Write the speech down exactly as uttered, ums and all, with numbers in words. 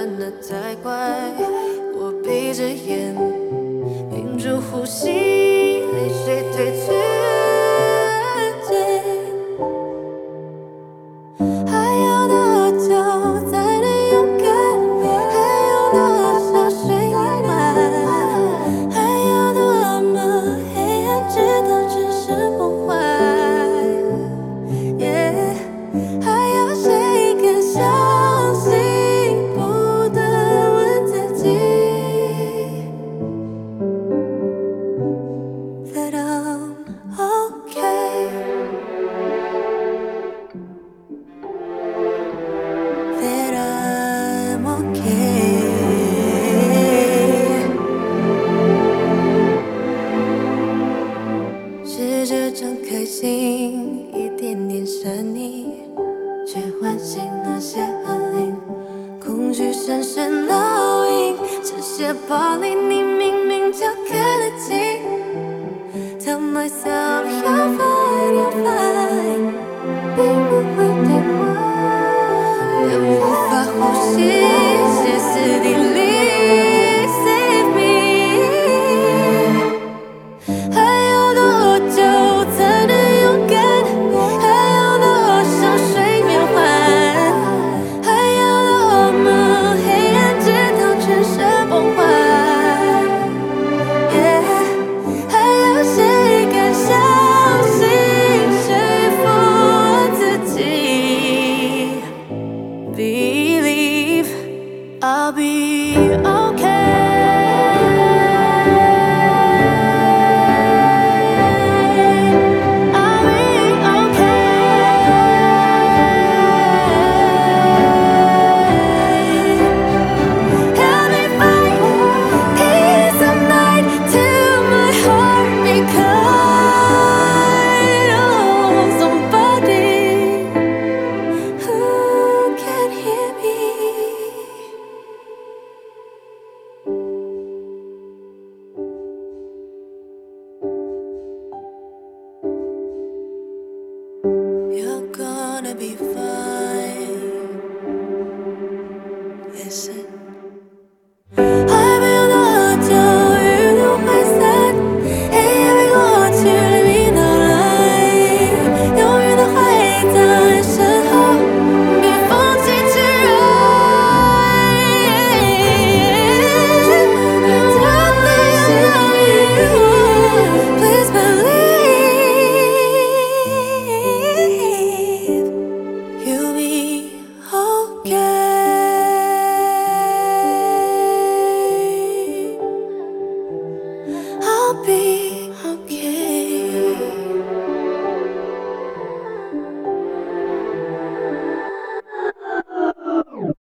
转得太快，我闭着眼，屏住呼吸，泪水退去安静。还要多久才能勇敢？还有多少水夜晚？还要多么黑暗，直到全身崩坏？ Yeah, 还要谁敢相信？不断问自己 that I'm okay, that I'm okay。试着张开心，一点点善意，却唤醒那些恶灵。恐惧深深烙印，这些暴力你明明就看得清。Tell myself you're fine, you're fine， 并不会听话，但无法呼吸，歇斯底里。Save me， 还要多久才能勇敢？还要多少睡眠环？还要多么黑暗，直到全身崩坏？ Yeah， 还要谁敢相信？说服我自己 ，Believe I'll be。